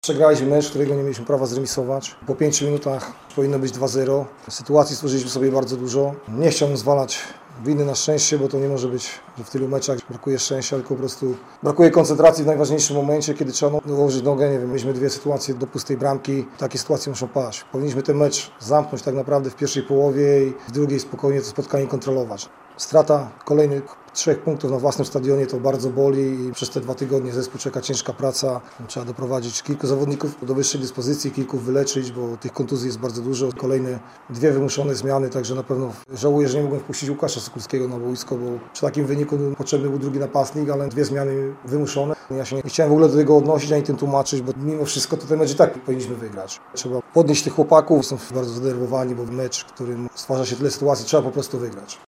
Przegraliśmy mecz, którego nie mieliśmy prawa zremisować. Po 5 minutach powinno być 2-0. Sytuacji stworzyliśmy sobie bardzo dużo. Nie chciałbym zwalać winy na szczęście, bo to nie może być, że w tylu meczach brakuje szczęścia, tylko po prostu brakuje koncentracji w najważniejszym momencie, kiedy trzeba dołożyć nogę. Nie wiem, mieliśmy 2 sytuacje do pustej bramki. Takie sytuacje muszą paść. Powinniśmy ten mecz zamknąć tak naprawdę w pierwszej połowie i w drugiej spokojnie to spotkanie kontrolować. Strata kolejnych 3 punktów na własnym stadionie to bardzo boli i przez te 2 tygodnie zespół czeka ciężka praca. Trzeba doprowadzić kilku zawodników do wyższej dyspozycji, kilku wyleczyć, bo tych kontuzji jest bardzo dużo. Kolejne 2 wymuszone zmiany, także na pewno żałuję, że nie mogłem wpuścić Łukasza Sokulskiego na boisko, bo przy takim wyniku potrzebny był drugi napastnik, ale 2 zmiany wymuszone. Ja się nie chciałem w ogóle do tego odnosić, ani tym tłumaczyć, bo mimo wszystko to ten mecz i tak powinniśmy wygrać. Trzeba podnieść tych chłopaków, są bardzo zdenerwowani, bo mecz, w którym stwarza się tyle sytuacji, trzeba po prostu wygrać.